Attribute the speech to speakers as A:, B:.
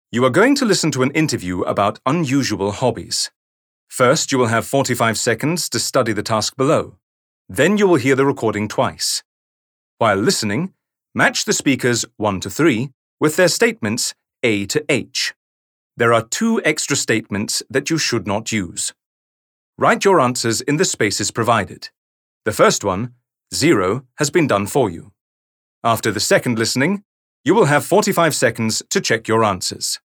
A: You are going to listen to an interview about unusual hobbies. First, you will have 45 seconds to study the task below. Then you will hear the recording twice. While listening, match the speakers 1 to 3 with their statements A to H. There are 2 extra statements that you should not use. Write your answers in the spaces provided. The first one, 0, has been done for you. After the second listening, you will have 45 seconds to check your answers.